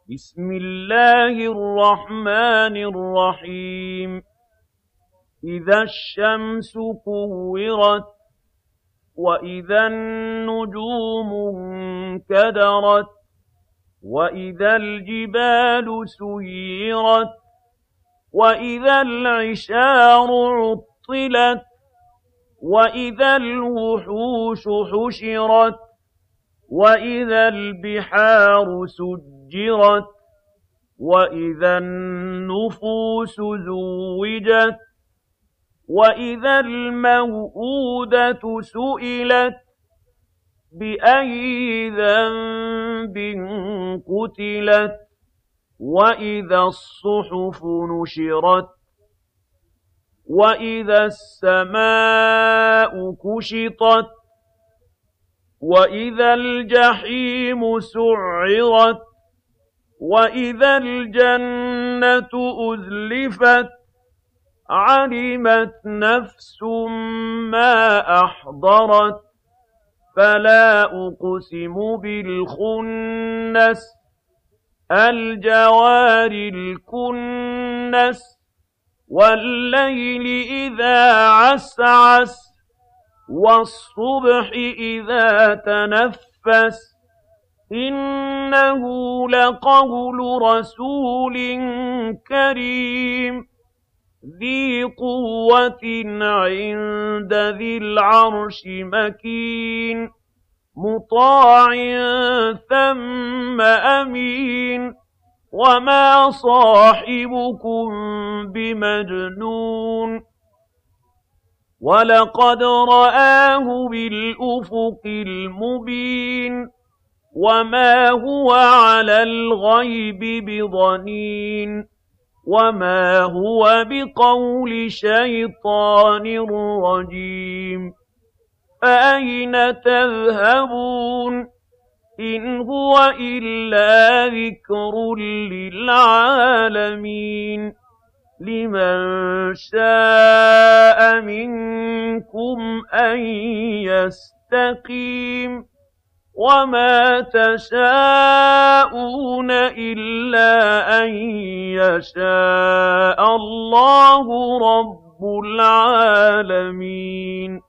بسم الله الرحمن الرحيم إذا الشمس كورت وإذا النجوم انكدرت وإذا الجبال سيرت وإذا العشار عطلت وإذا الوحوش حشرت وإذا البحار سجرت وإذا النفوس زوجت وإذا الموءودة سئلت بأي ذنب قتلت وإذا الصحف نشرت وإذا السماء كشطت وإذا الجحيم سعرت وإذا الجنة أزلفت علمت نفس ما أحضرت فلا أقسم بالخنس الجوار الكنس والليل إذا عسعس والصبح إذا تنفس إنه لقول رسول كريم ذي قوة عند ذي العرش مكين مطاع ثم أمين وما صاحبكم بمجنون ولقد رآه بالأفق المبين وما هو على الغيب بضنين وما هو بقول شيطان رجيم فأين تذهبون إن هو إلا ذكر للعالمين لمن شاء منكم أن يستقيم وما تشاءون إلا أن يشاء الله رب العالمين